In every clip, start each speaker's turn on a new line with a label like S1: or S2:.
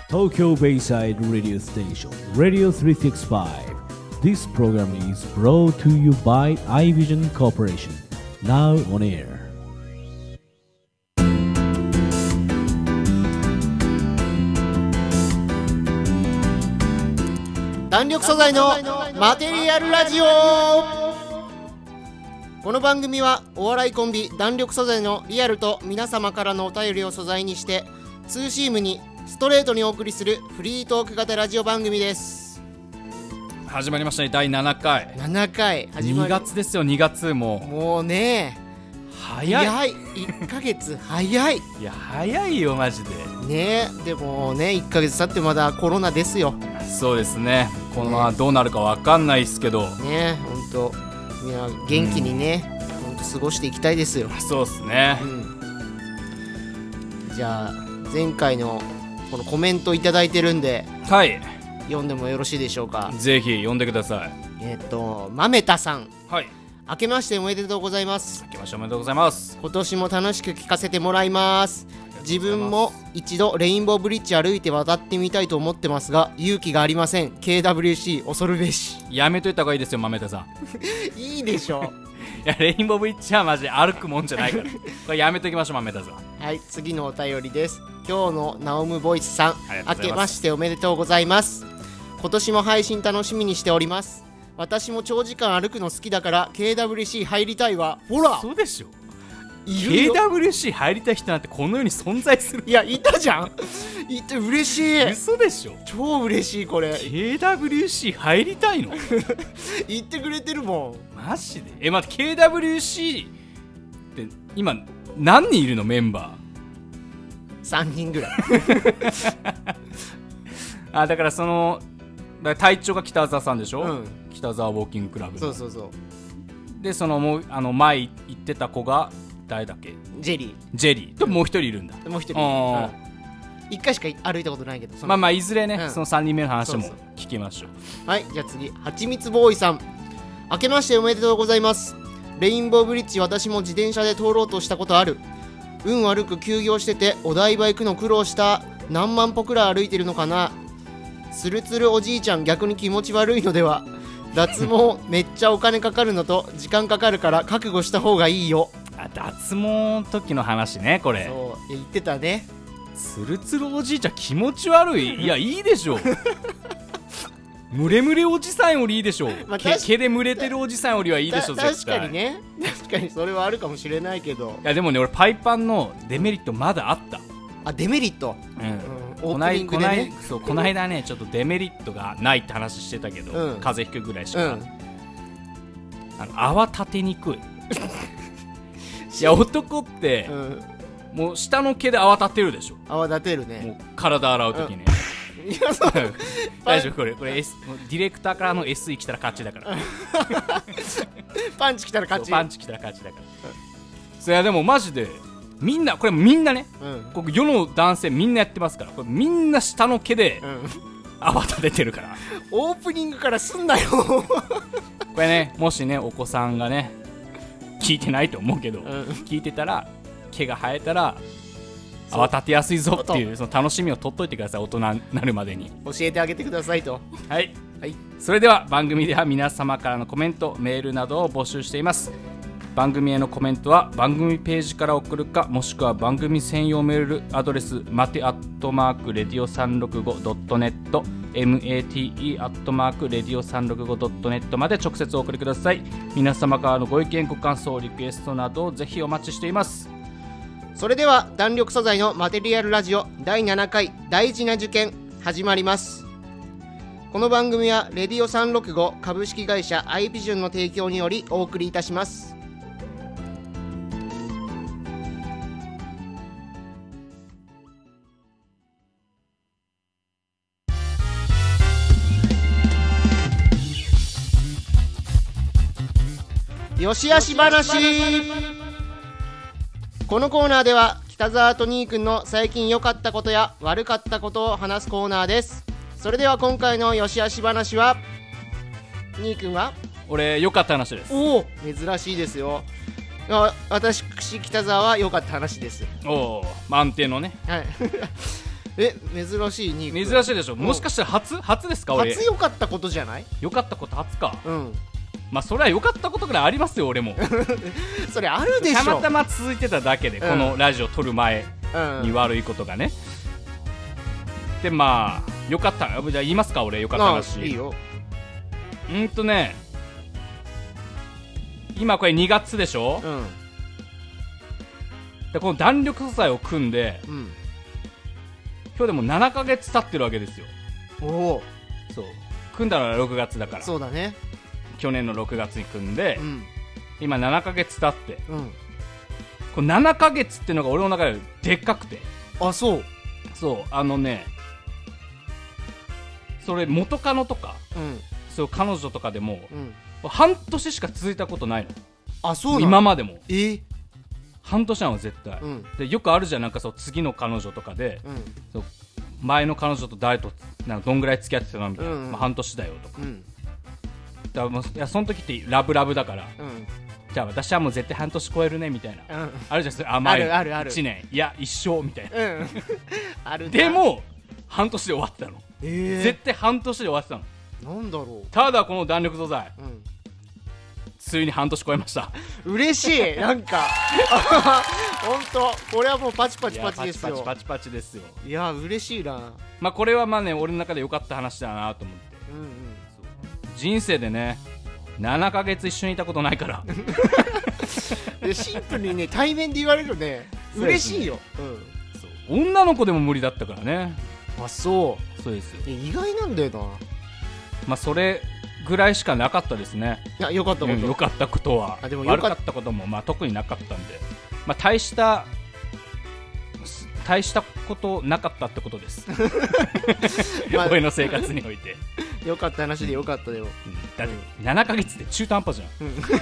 S1: Tokyo Bayside Radio Station, Radio 365. This program is brought to you by iVision Corporation. Now on air.
S2: 弾力素材のマテリアルラジオ。この番組はお笑いコンビ弾力素材のリアルと皆様からのお便りを素材にしてツーシームにストレートにお送りするフリートーク型ラジオ番組です。
S3: 始まりましたね、第7回。
S2: 7回始ま
S3: り2月ですよ。2月
S2: もうね、早い1ヶ月早い。
S3: いや早いよマジで
S2: ね。でもね、1ヶ月経ってまだコロナですよ。
S3: そうですね。このままどうなるか分かんないですけど
S2: ね、ほんとみんな元気にね、ほんと過ごしていきたいですよ。
S3: そうですね、
S2: じゃあ前回のこのコメントいただいてるんで、
S3: はい、
S2: 読んでもよろしいでしょうか。
S3: ぜひ読んでください。
S2: まめたさん、
S3: はい、
S2: 明けましておめでとうございます。
S3: 明けましておめでとうございます。
S2: 今年も楽しく聞かせてもらいます。自分も一度レインボーブリッジ歩いて渡ってみたいと思ってますが勇気がありません。 KWC 恐るべし。
S3: やめといた方がいいですよ、豆田さん
S2: いいでしょ
S3: いやレインボーブリッジはマジで歩くもんじゃないからこれやめときましょう、豆田さん。
S2: はい、次のお便りです。今日のナオムボイスさん、明けましておめでとうございます。今年も配信楽しみにしております。私も長時間歩くの好きだから KWC 入りたいわ。ほら、
S3: そうでしょ。
S2: いるよ
S3: KWC 入りたい人なんてこの世に存在する。
S2: いや、いたじゃん。いて嬉しい。
S3: 嘘でしょ。
S2: 超嬉しい。これ
S3: KWC 入りたいの
S2: 言ってくれてるも
S3: ん。マジで。待って、 KWC って今何人いるの、メンバ
S2: ー。3人ぐらい
S3: だからその隊長が北沢さんでしょ、北沢ウォーキングクラブ。
S2: そうそうそう。
S3: でそのもう前行ってた子が誰だっけ。
S2: ジェリー
S3: ともう一人いるんだ。
S2: もう一人、1回しか歩いたことないけど、
S3: まあいずれね、その3人目の話も聞きましょう。
S2: はい、じゃあ次、はちみつボーイさん、明けましておめでとうございます。レインボーブリッジ、私も自転車で通ろうとしたことある。運悪く休業しててお台場行くの苦労した。何万歩くらい歩いてるのかな。つるつるおじいちゃん、逆に気持ち悪いのでは。脱毛めっちゃお金かかるのと時間かかるから覚悟した方がいいよ。
S3: 脱毛の時の話ね、これ。
S2: そう言ってたね。
S3: つるつるおじいちゃん気持ち悪い。いや、いいでしょムレムレおじさんよりいいでしょ、毛で蒸れてるおじさんよりはいいでしょ。
S2: 確かにね、確かにそれはあるかもしれないけど。
S3: いやでもね、俺パイパンのデメリットまだあった。
S2: デメリット、オープニングでね。
S3: この間ねちょっとデメリットがないって話してたけど、風邪ひくぐらいしか、泡立てにくいいや男って、もう下の毛で泡立てるでしょ。
S2: 泡立てるね。
S3: もう体洗う時ね、いやそう大丈夫。これ、ディレクターからの SE 来たら勝ちだから
S2: パンチ来たら勝ち。
S3: パンチ来たら勝ちだから、それはでもマジでみんな、これみんなね、ここ世の男性みんなやってますから。これみんな下の毛で泡立ててるから、
S2: オープニングからすんなよ
S3: これね、もしねお子さんがね聞いてないと思うけど、聞いてたら毛が生えたら泡立てやすいぞっていうその楽しみを取っといてください。大人になるまでに
S2: 教えてあげてくださいと。
S3: はい、それでは番組では皆様からのコメント、メールなどを募集しています。番組へのコメントは番組ページから送るか、もしくは番組専用メールアドレスマテ@radio365.net mate@radio365.net まで直接お送りください。皆様からのご意見、ご感想、リクエストなどをぜひお待ちしています。
S2: それでは弾力素材のマテリアルラジオ第7回大事な受験始まります。この番組はレディオ365株式会社アイビジョンの提供によりお送りいたします。よしあし話。このコーナーでは北沢とニーくんの最近良かったことや悪かったことを話すコーナーです。それでは今回のよしあし話は、ニーくんは？
S3: 俺良かった話です。
S2: おお、珍しいですよ。私北沢は良かった話です。
S3: おお、満点のね。
S2: はい珍しいニーク
S3: 珍しいでしょ。もしかしたら初ですか。俺
S2: 初良かったことじゃない。
S3: 良かったこと初か。
S2: うん
S3: まあそれは良かったことぐらいありますよ俺も
S2: それあるでしょ。
S3: たまたま続いてただけで、このラジオ撮る前に悪いことがね、でまあ良かった。じゃあ言いますか俺良かった話。
S2: いいよ。
S3: ね今これ2月でしょ、でこの弾力素材を組んで、今日でも7ヶ月経ってるわけですよ。
S2: おお。
S3: そう組んだのは6月だから。
S2: そうだね。
S3: 去年の6月に組んで、今7ヶ月経って、この7ヶ月っていうのが俺の中ででっかくて。
S2: あ、そう
S3: それ元カノとか、そう彼女とかでも、半年しか続いたことないの。
S2: あ、そうなの。
S3: 今までも
S2: 半
S3: 年なの絶対、でよくあるじゃん。なんかそう次の彼女とかで、そう前の彼女と誰となんかどんぐらい付き合ってたのみたいな、半年だよとか、だからもういやその時ってラブラブだから、じゃあ私はもう絶対半年超えるねみたいな、あるじゃん。それ甘い1年いや一生みたいな、
S2: ある。
S3: でも半年で終わってたの、絶対半年で終わってたの。
S2: なんだろう。
S3: ただこの弾力素材、ついに半年超えました。
S2: 嬉しい。なんか本当これはもうパチパチパチですよ。
S3: パチパチですよ。
S2: いや嬉しいな。
S3: まあこれはまあね俺の中で良かった話だなと思って、人生でね7ヶ月一緒にいたことないから
S2: でシンプルにね対面で言われるね嬉しいよ。
S3: そう女の子でも無理だったからね。
S2: あ、そう
S3: ですよ。
S2: 意外なんだよな。
S3: まあそれぐらいしかなかったですね。
S2: いや良かったこと、
S3: 良かったことは。でも悪かったこともまあ特になかったんで、まあ大したことなかったってことです俺の生活において
S2: 良かった話で良かったよ。
S3: だって7ヶ月で中途半端じゃん、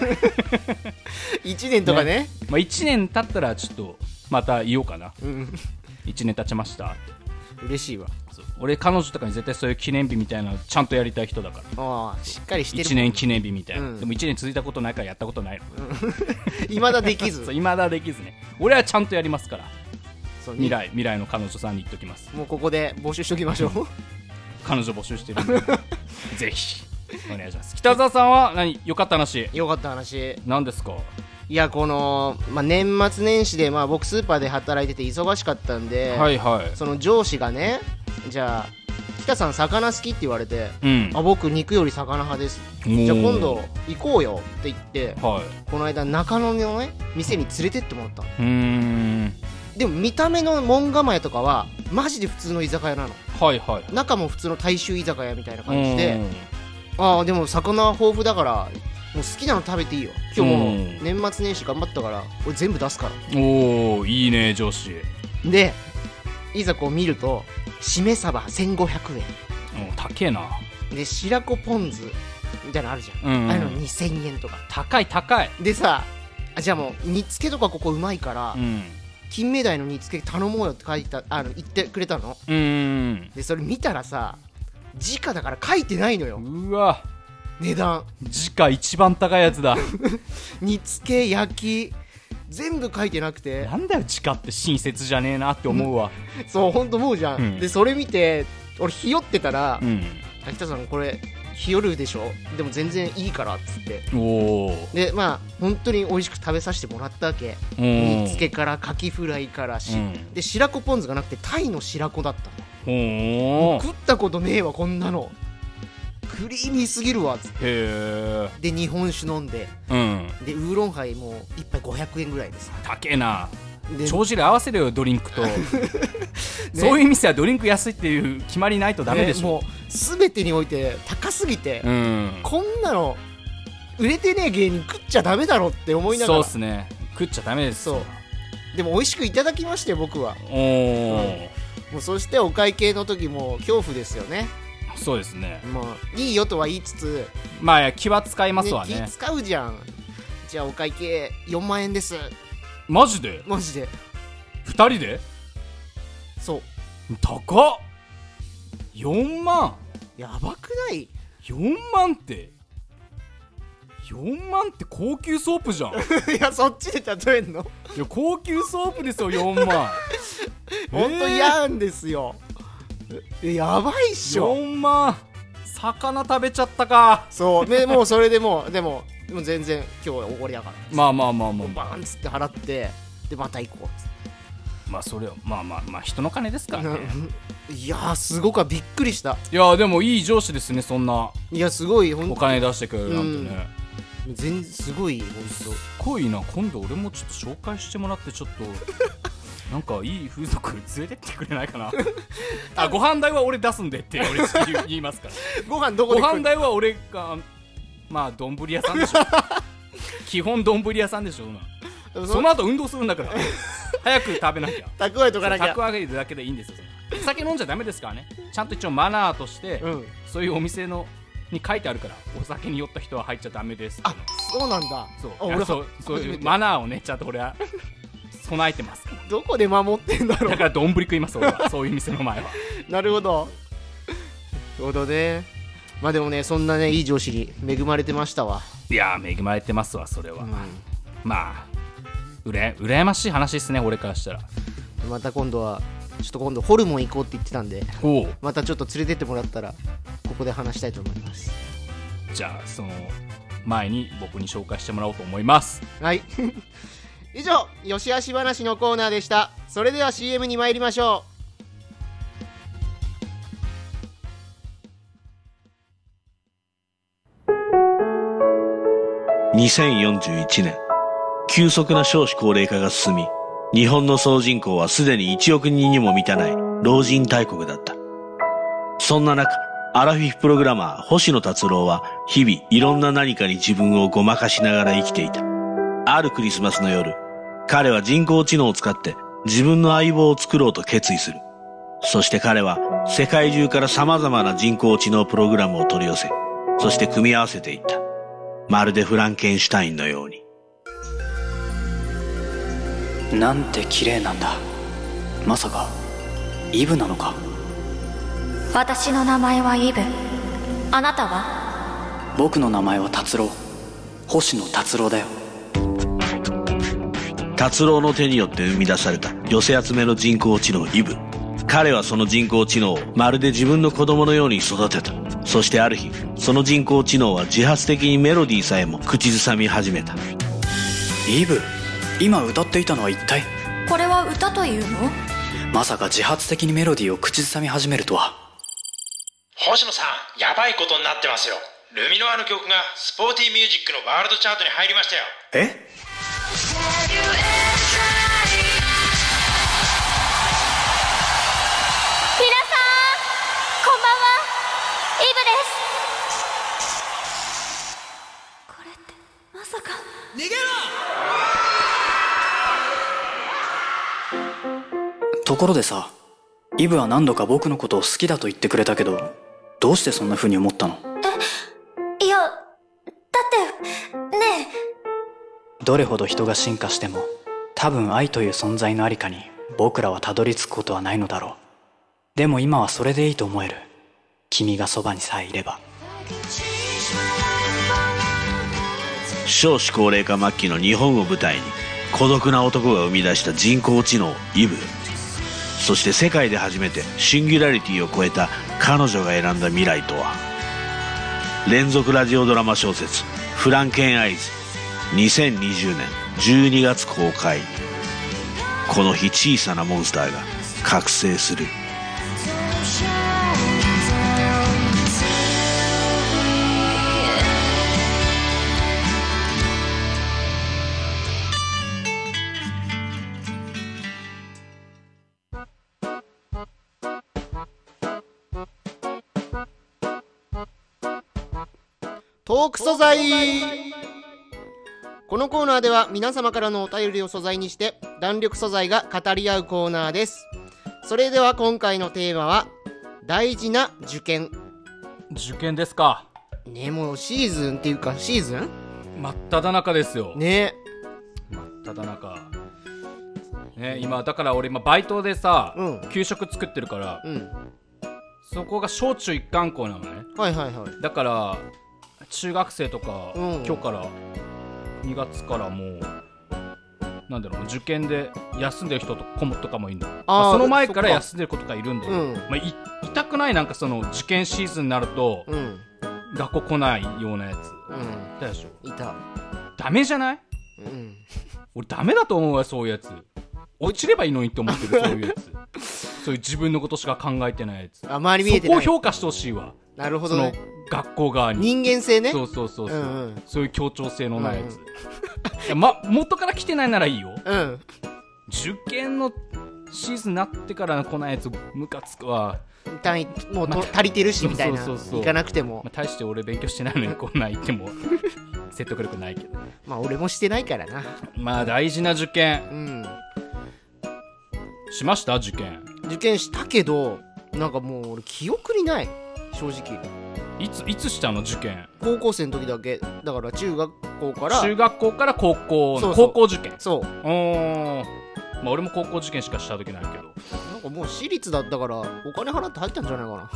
S2: 1年とか ね。
S3: まあ、1年経ったらちょっとまた言おうかな、1年経ちましたって。
S2: 嬉しいわ。
S3: 俺彼女とかに絶対そういう記念日みたいなのちゃんとやりたい人だから。
S2: ああしっかりしてる。
S3: 1年記念日みたいな、でも1年続いたことないからやったことないの
S2: 未だできず
S3: そう未だできずね。俺はちゃんとやりますから。未来の彼女さんに言っときます。
S2: もうここで募集しときましょう
S3: 彼女募集してるんでぜひお願いします。北澤さんは良かった話。
S2: 良かった話
S3: 何ですか。
S2: いやこの、年末年始で、僕スーパーで働いてて忙しかったんで、その上司がね、じゃあ北さん魚好きって言われて、僕肉より魚派です。じゃあ今度行こうよって言って、この間中野のね店に連れてってもらったの。でも見た目の門構えとかはマジで普通の居酒屋なの。中も普通の大衆居酒屋みたいな感じで、でも魚豊富だからもう好きなの食べていいよ。今日もう年末年始頑張ったから俺全部出すから。
S3: おーいいね上司
S2: でいざこう見るとしめ鯖1500円、
S3: 高えな。
S2: で白子ポン酢みたいなのあるじゃん、ああいうの2000円とか。
S3: 高いで
S2: さ、じゃあもう煮付けとかここうまいから、金目鯛の煮付け頼もうよって言ってくれたの。でそれ見たらさ時価だから書いてないのよ。
S3: うわ
S2: 値段
S3: 時価一番高いやつだ
S2: 煮付け焼き全部書いてなくて、
S3: なんだよ時価って親切じゃねえなって思うわ
S2: そうほんと思うじゃん、でそれ見て俺ひよってたら、秋田さんこれひよるでしょ、でも全然いいからっつって、で本当に美味しく食べさせてもらったわけ。煮付けからカキフライからで白子ポン酢がなくてタイの白子だったの。食ったことねえわこんなの。クリーミーすぎるわっつって。で日本酒飲んで、でウーロンハイも1杯500円ぐらいです。
S3: 高えな。帳尻合わせるよドリンクとそういう店はドリンク安いっていう決まりないとダメでしょ。
S2: もう全てにおいて高すぎて、こんなの売れてねえ芸人食っちゃダメだろって思いながら。
S3: そうっすね、食っちゃダメです。そう
S2: でも美味しくいただきまして僕は。もうそしてお会計の時も恐怖ですよね。
S3: そうですね、
S2: いいよとは言いつつ
S3: 気は使いますわね。
S2: 気使うじゃん。じゃあお会計4万円です。
S3: マジで2人で。そう高っ。4万
S2: やばくない？
S3: 4万って高級ソープじゃん
S2: いやそっちで例えんの？
S3: いや高級ソープですよ4万
S2: ほんと嫌んですよ。 やばいっしょ。
S3: 4万魚食べちゃったか。
S2: そうでもうそれでもうでも全然今日は終わりだから、
S3: まあ
S2: バーンっつって払って、でまた行こうっつって。
S3: まあそれはまあ人の金ですからね。
S2: いやーすごくびっくりした。
S3: いやでもいい上司ですね、そんな。
S2: いやすごい、
S3: お金出してくれるなんてね。
S2: すごい、ほんと
S3: すごいな。今度俺もちょっと紹介してもらって、ちょっとなんかいい風俗連れてってくれないかな。あ、ご飯代は俺出すんでって俺言いますから。
S2: ご飯どこで
S3: ご飯代は俺が、まあ丼屋さんでしょ。基本丼屋さんでしょ。その後運動するんだから早く食べなきゃ、
S2: 蓄えとかなきゃ。
S3: 蓄えるだけでいいんですよ。お酒飲んじゃダメですからね。ちゃんと一応マナーとして、そういうお店のに書いてあるから、お酒に酔った人は入っちゃダメですって。
S2: あ、そうなんだ。
S3: そういうマナーをね、ちゃんと俺は備えてますから。
S2: どこで守ってんだろう。
S3: だから丼食います俺は。そういう店の前は。
S2: なるほど。なるほどね。まあでもね、そんなね、いい上司に恵まれてましたわ。
S3: いや恵まれてますわ、それは。まあ羨ましい話ですね、俺からしたら。
S2: また今度ホルモン行こうって言ってたんで、またちょっと連れてってもらったらここで話したいと思います。
S3: じゃあその前に僕に紹介してもらおうと思います。
S2: はい以上、よしあし話のコーナーでした。それでは CM に参りましょ
S1: う。2041年、急速な少子高齢化が進み、日本の総人口はすでに1億人にも満たない老人大国だった。そんな中、アラフィフプログラマー星野達郎は日々いろんな何かに自分をごまかしながら生きていた。あるクリスマスの夜、彼は人工知能を使って自分の相棒を作ろうと決意する。そして彼は世界中から様々な人工知能プログラムを取り寄せ、そして組み合わせていった。まるでフランケンシュタインのように。
S4: なんて綺麗なんだ。まさかイブなのか。
S5: 私の名前はイブ。あなたは？
S4: 僕の名前は達郎。星野達郎だよ。
S1: 達郎の手によって生み出された寄せ集めの人工知能イブ。彼はその人工知能をまるで自分の子供のように育てた。そしてある日、その人工知能は自発的にメロディーさえも口ずさみ始めた。
S4: イブ、今歌っていたのは一体？
S5: これは歌というの？
S4: まさか自発的にメロディーを口ずさみ始めるとは。
S6: 星野さん、やばいことになってますよ。ルミノアの曲がスポーティーミュージックのワールドチャートに入りましたよ。
S4: え？ところでさ、イブは何度か僕のことを好きだと言ってくれたけど、どうしてそんな風に思ったの？
S5: いや、だってね
S4: え、どれほど人が進化しても多分愛という存在のありかに僕らはたどり着くことはないのだろう。でも今はそれでいいと思える。君がそばにさえいれば。
S1: 少子高齢化末期の日本を舞台に孤独な男が生み出した人工知能イブ。そして世界で初めてシンギュラリティを超えた彼女が選んだ未来とは。連続ラジオドラマ小説フランケンアイズ、2020年12月公開。この日小さなモンスターが覚醒する。
S2: トーク素材。このコーナーでは皆様からのお便りを素材にして弾力素材が語り合うコーナーです。それでは今回のテーマは大事な受験。
S3: 受験ですか
S2: ね。もうシーズンっていうかシーズン
S3: 真っ只中ですよ
S2: ね。
S3: 真っ只中ね。今だから俺今バイトでさ、給食作ってるから、そこが小中一貫校なのね。
S2: はいはいはい。
S3: だから中学生とか、今日から2月からもうなんだろう、受験で休んでる人とかもいるの。その前から休んでる子とかいるんだよ、痛くない？なんかその受験シーズンになると、学校来ないようなやつ、いたでしょ。
S2: いた。
S3: ダメじゃない？俺ダメだと思うわ、そういうやつ。落ちればいいのにって思ってるそういうやつそういう自分のことしか考えてないやつ。
S2: 周り見えてない。
S3: そこを評価してほしいわ。
S2: なるほどね。
S3: その学校側に
S2: 人間性ね。
S3: そう、そういう協調性のないやつ、いや、元から来てないならいいよ、受験のシーズンになってから来ないやつムカつくわ。
S2: もう足りてるしみたいな、行かなくても、
S3: 大して俺勉強してないのにこんなん言っても説得力ないけど。
S2: 俺もしてないからな。
S3: 大事な受験、しました？受験
S2: したけど、なんかもう俺記憶にない、正直。
S3: いつしたの受験？
S2: 高校生の時だけ。だから中学校から高校の
S3: 高校受験。
S2: そう。
S3: 俺も高校受験しかした時ないけど、
S2: なんかもう私立だったからお金払って入ったんじゃないか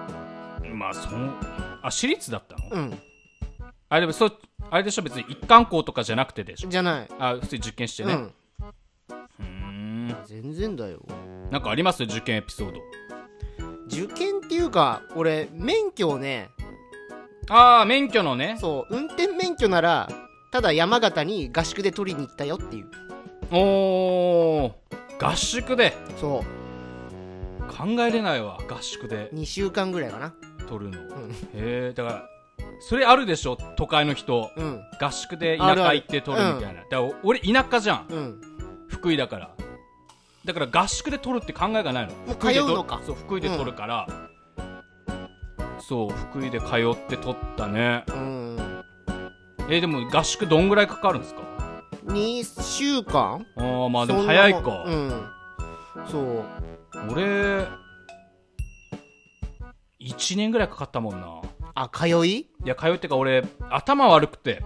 S3: な。私立だったの？でもあれでしょ、別に一貫校とかじゃなくてでしょ？
S2: じゃない。
S3: 普通に受験してね。
S2: 全然だよ。
S3: なんかあります？受験エピソード。
S2: 受験っていうか、俺免許をね。
S3: 免許のね。
S2: そう、運転免許ならただ山形に合宿で取りに行ったよっていう。
S3: 合宿で。
S2: そう。
S3: 考えれないわ、合宿で。
S2: 2週間ぐらいかな。
S3: 取るの。だからそれあるでしょ、都会の人。合宿で田舎行って取るみたいな。だから俺田舎じゃん。福井だから。だから合宿で取るって考えがないの。
S2: もう通うのか。
S3: そう、福井で取るから、そう、福井で通って取ったね。でも合宿どんぐらいかかるんですか
S2: ？2週間？
S3: でも早いか。
S2: そう。
S3: 俺1年ぐらいかかったもんな。
S2: 通い？
S3: いや、通いってか俺頭悪くて、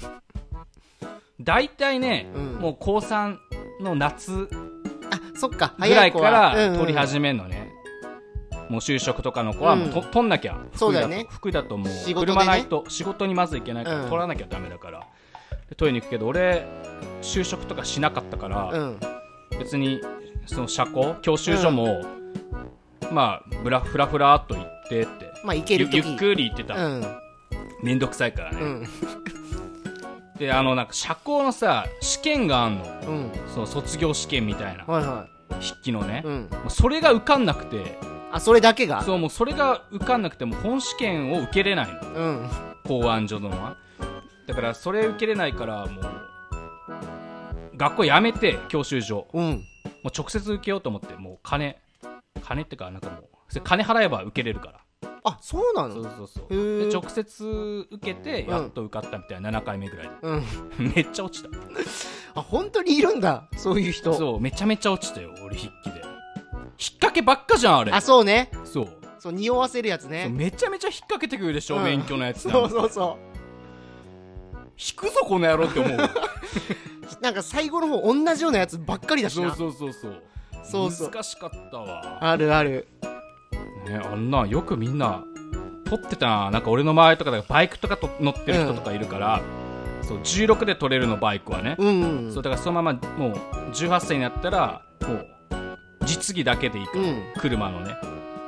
S3: 大体ね、もう高3の夏
S2: そっか、
S3: ぐらいから取り始めんのね。もう就職とかの子はもう取んなきゃ。
S2: そうだよね。
S3: 福井だともう車ないと仕事にまず行けないから取らなきゃダメだから、取りに行くけど、俺就職とかしなかったから、別にその車庫教習所も、フラフラっと行ってって、
S2: 行ける時
S3: ゆっくり行ってた。めんどくさいからね。で、なんか車庫のさ、試験があんの。その卒業試験みたいな、筆記のね。それが受かんなくて。
S2: それだけが？
S3: そう、もうそれが受かんなくても本試験を受けれないの。公安所のは。だからそれ受けれないから、もう学校辞めて教習所、もう直接受けようと思って、もう金ってか、なんかもう金払えば受けれるから。
S2: そうなの？
S3: そうで直接受けてやっと受かったみたいな、7回目ぐらいで。めっちゃ落ちた。
S2: 本当にいるんだ、そういう人。
S3: そう、めちゃめちゃ落ちたよ、俺筆記で。引っ掛けばっかじゃん、あれ。
S2: そうね。
S3: そう、
S2: 匂わせるやつね。
S3: めちゃめちゃ引っ掛けてくるでしょ、免許のやつ。
S2: そう
S3: 引くぞこの野郎って思う。
S2: なんか最後の方同じようなやつばっかりだしな。
S3: そう難しかったわ。
S2: ある
S3: ね、あんなよくみんな取ってたな。なんか俺の周りとかでバイクとか乗ってる人とかいるから、そう16で取れるの、バイクはね。そうだからそのままもう18歳になったらもう実技だけでいいから、車のね。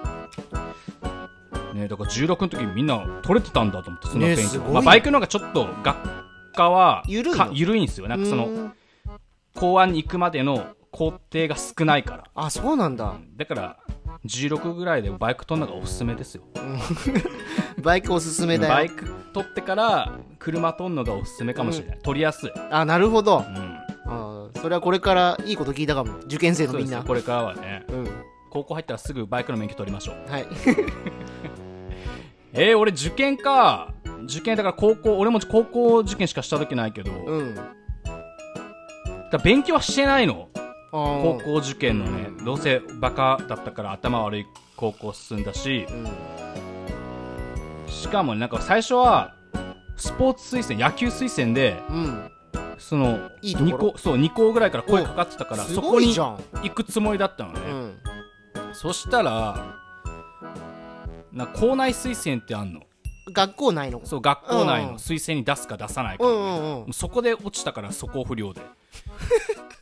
S3: だから16の時にみんな取れてたんだと思って、その勉強。バイクの方がちょっと学科は緩いんですよ。なんかその公安に行くまでの工程が少ないから。
S2: そうなんだ。
S3: だから16ぐらいでバイク取るのがおすすめですよ。
S2: バイクおすすめだよ。
S3: バイク取ってから車取るのがおすすめかもしれない。取りやすい。
S2: なるほど。それはこれからいいこと聞いたかも。受験生のみんな。
S3: これからはね、高校入ったらすぐバイクの免許取りましょう。
S2: はい。
S3: 俺受験か。受験だから俺も高校受験しかした時ないけど、だ勉強はしてないの。高校受験のね、どうせバカだったから頭悪い高校進んだし、しかもなんか最初はスポーツ推薦、野球推薦で、その2校ぐらいから声かかってたから、そこに行くつもりだったのね。そしたら校内推薦ってあんの。
S2: 学校内の。
S3: そう、学校内の推薦に出すか出さないか、そこで落ちたから、素行不良で。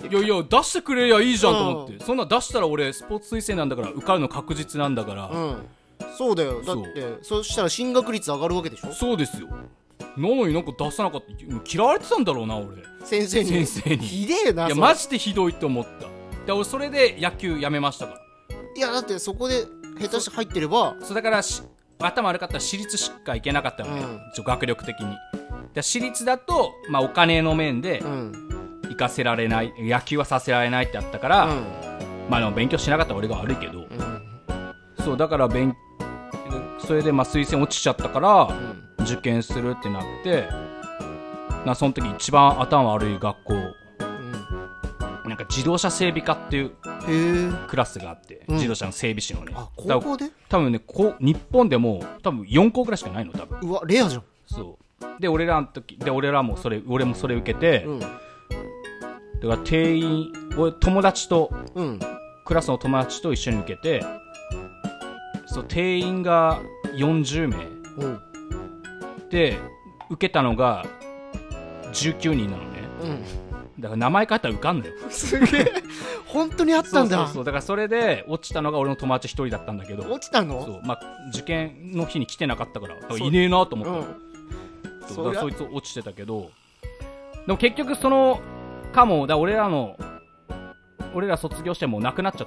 S3: いやいや出してくれりゃいいじゃんと思って、そんな出したら俺スポーツ推薦なんだから受かるの確実なんだから、
S2: そうだよ。だってそしたら進学率上がるわけでしょ。
S3: そうですよ。なのになんか出さなかった。嫌われてたんだろうな俺、
S2: 先生に。ひでえな。
S3: いやマジでひどいと思った。で俺それで野球やめましたから。
S2: いやだってそこで下手して入ってれば、
S3: そうだから頭悪かったら私立しか行けなかったのね、学力的に。で私立だと、まあ、お金の面で行かせられない、野球はさせられないってあったから、まあでも勉強しなかった俺が悪いけど、そうだからそれでまあ推薦落ちちゃったから、受験するってなって、その時一番頭悪い学校、なんか自動車整備科っていうクラスがあって、自動車の整備士のね。
S2: 高校で
S3: 多分ね、日本でも多分4校ぐらいしかないの多分。
S2: うわレアじゃん。
S3: そうで俺らも俺もそれ受けて、だから定員俺友達と、クラスの友達と一緒に受けて、そう定員が40名、で受けたのが19人なのね、だから名前書いたら受かんのよ。
S2: すげえ本当にあったんだ。
S3: そうだからそれで落ちたのが俺の友達一人だったんだけど。
S2: 落ちたの？
S3: そう、まあ、受験の日に来てなかったからいねえなと思った、そうだからそいつ落ちてたけど、でも結局その俺ら卒業してもうなくなっちゃった。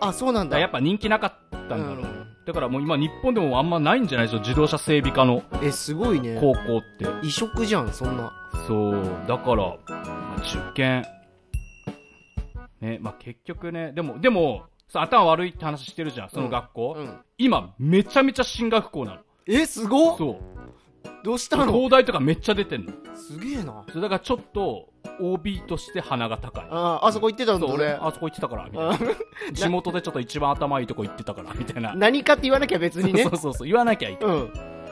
S2: あ、そうなんだ。
S3: やっぱ人気なかったんだろう、だからもう今日本でもあんまないんじゃないですか、自動車整備科の
S2: すごいね
S3: 高校って。
S2: 異色じゃんそんな。
S3: そうだから、受験ね、まあ結局ね、でも頭悪いって話してるじゃんその学校、今めちゃめちゃ進学校なの。
S2: すごっ。
S3: そう
S2: どうしたの？
S3: 東大とかめっちゃ出てんの。
S2: すげえな。
S3: それだからちょっと OB として鼻が高い。
S2: あそこ行ってたんだ。俺
S3: あそこ行ってたからみたいな地元でちょっと一番頭いいとこ行ってたからみたいな。
S2: 何かって言わなきゃ別にね。
S3: そう言わなきゃいいから、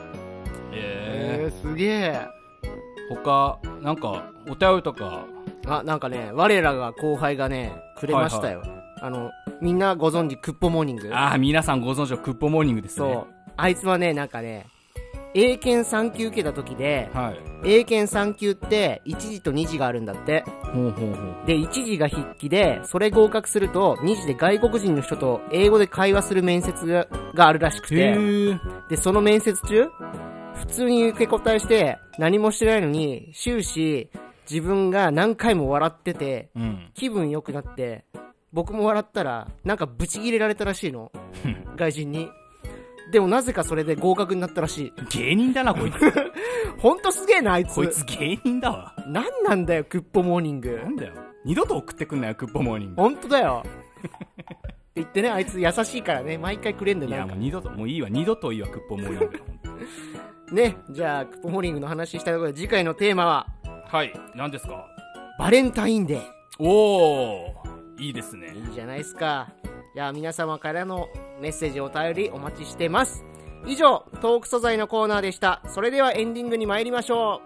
S2: すげえ。
S3: 他なんかお便りとか。
S2: なんかね、我らが後輩がねくれましたよ、みんなご存知クッポモーニング。
S3: 皆さんご存知のクッポモーニングですね。
S2: そうあいつはねなんかね英検3級受けた時で、英検3級って1次と2次があるんだって。で1次が筆記で、それ合格すると2次で外国人の人と英語で会話する面接があるらしくて、でその面接中普通に受け答えして何もしてないのに終始自分が何回も笑ってて、気分良くなって、僕も笑ったらなんかブチギレられたらしいの外人に。でもなぜかそれで合格になったらしい。
S3: 芸人だなこいつ
S2: ほんとすげえなあいつ。
S3: こいつ芸人だわ。
S2: なんなんだよクッポモーニング。
S3: なんだよ二度と送ってくんなよクッポモーニング。
S2: ほんとだよって言ってね、あいつ優しいからね毎回くれんだよ。
S3: いやもう二度ともういいわ、二度といいわクッポモーニング
S2: ね。じゃあクッポモーニングの話したところで次回のテーマは
S3: 何ですか？
S2: バレンタインデー。
S3: おーいいですね。
S2: いいじゃないですか。じゃあ皆様からのメッセージお便りお待ちしてます。以上トーク素材のコーナーでした。それではエンディングに参りましょ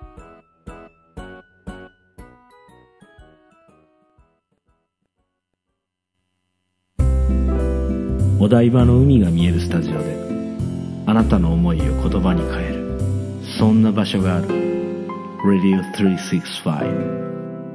S1: う。お台場の海が見えるスタジオであなたの思いを言葉に変える、そんな場所がある。Radio 365。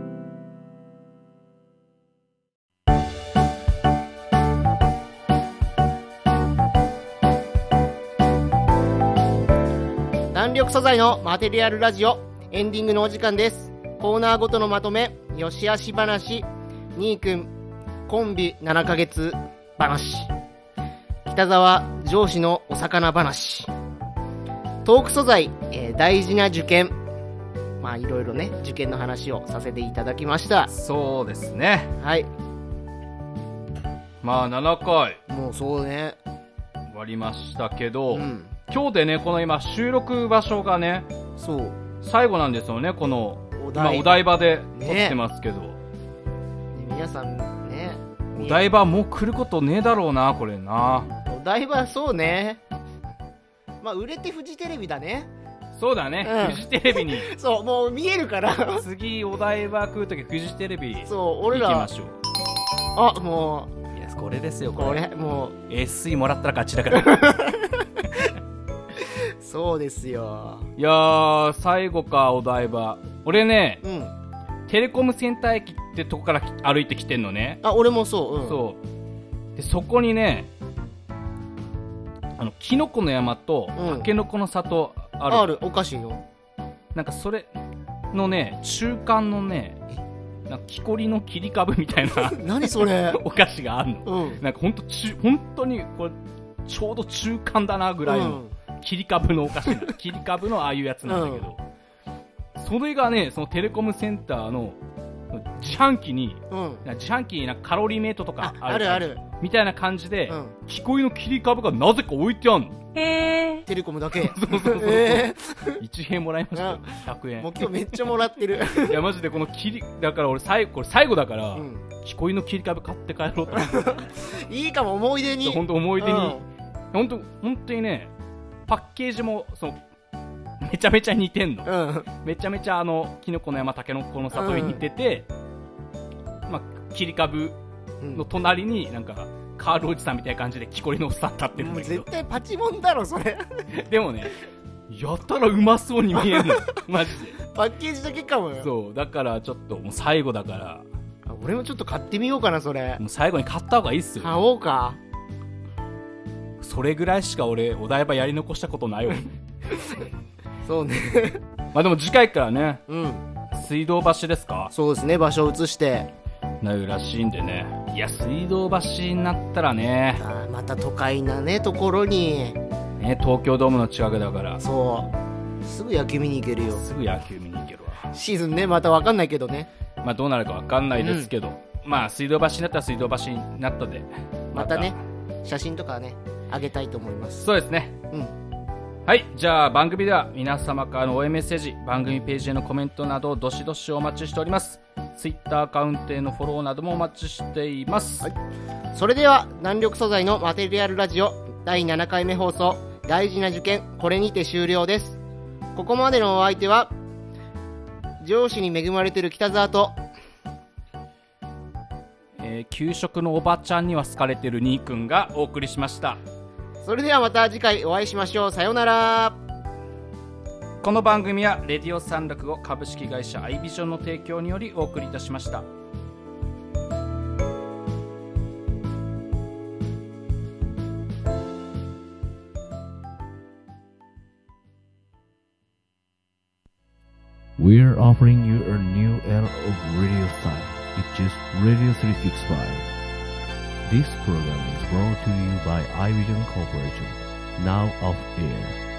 S2: 弾力素材のマテリアルラジオエンディングのお時間です。コーナーごとのまとめ、よしあし話、にーくんコンビ7ヶ月話、北沢上司のお魚話、トーク素材、大事な受験、まあいろいろね受験の話をさせていただきました。
S3: そうですね。
S2: はい。
S3: まあ7回
S2: もうそうね
S3: 終わりましたけど、今日でねこの今収録場所がね
S2: そう
S3: 最後なんですよね。このお台場で撮ってますけど、
S2: 皆さんね
S3: お台場もう来ることねえだろうなこれな。
S2: お台場そうね、まあ売れてフジテレビだね。
S3: そうだね、フジテレビに
S2: そうもう見えるから
S3: 次お台場来るときフジテレビ
S2: そう俺ら
S3: 行きましょう。
S2: もう
S3: いやこれですよ
S2: これもう
S3: SE もらったら勝ちだから
S2: そうですよ。
S3: いやー最後かお台場。俺ね、 テレコムセンター駅ってとこから歩いてきてんのね。
S2: あ、俺もそう、
S3: そうで、そこにね、キノコの山とタケノコの里ある。
S2: おかしいよ。
S3: なんかそれのね、中間のね、なんか木こりの切り株みたいな
S2: 何それ
S3: お菓子があるの、なんか本当にこれちょうど中間だなぐらいの切り株のお菓子な切り株のああいうやつなんだけど、それがね、そのテレコムセンターの自販機に、自販機になんかカロリーメイトとか
S2: ある
S3: みたいな感じで、木こりの切り株がなぜか置いてあんの。
S2: テレコムだけ。
S3: そう1円もらいましたよ、100円。
S2: もう今日めっちゃもらってる。
S3: いやマジでこのだから俺これ最後だから、木こりの切り株買って帰ろうと思って
S2: いいかも、思い出に。
S3: 本当思い出に、本当にね、パッケージもめちゃめちゃ似てんの、めちゃめちゃキノコの山タケノコの里に似てて、切り株の隣になんかカールおじさんみたいな感じで木こりのおっさん立ってるんだけど、
S2: 絶対パチモンだろそれ。
S3: でもね、やたらうまそうに見えるのマジで。
S2: パッケージだけかもよ。
S3: そうだからちょっともう最後だから、
S2: 俺もちょっと買ってみようかなそれ。
S3: もう最後に買った方がいいっすよ。
S2: 買おうか。
S3: それぐらいしか俺お台場やり残したことないよ
S2: そうね
S3: でも次回からね、水道橋ですか。
S2: そうですね、場所を移して
S3: なるらしいんでね。いや、水道橋になったらね、
S2: また都会なねところに
S3: ね、東京ドームの近くだから、
S2: そうすぐ野球見に行けるよ。
S3: すぐ野球見に行けるわ。
S2: シーズンね、また分かんないけどね。
S3: どうなるか分かんないですけど、水道橋になったら水道橋になったで、
S2: またね、写真とかねあげたいと思います。
S3: そうですね。はい、じゃあ番組では皆様からの応援メッセージ、番組ページへのコメントなどどしどしお待ちしております。ツイッターアカウントへのフォローなどもお待ちしています。
S2: それでは弾力素材のマテリアルラジオ第7回目放送、大事な受験、これにて終了です。ここまでのお相手は上司に恵まれてる北沢と、
S3: 給食のおばちゃんには好かれてる兄くんがお送りしました。
S2: それではまた次回お会いしましょう。さようなら。
S3: この番組はレディオ365株式会社アイビジョンの提供によりお送りいたしました。
S7: We're offering you a new era of radio style. It's just Radio 365. This program is brought to you by iVision Corporation. Now off air.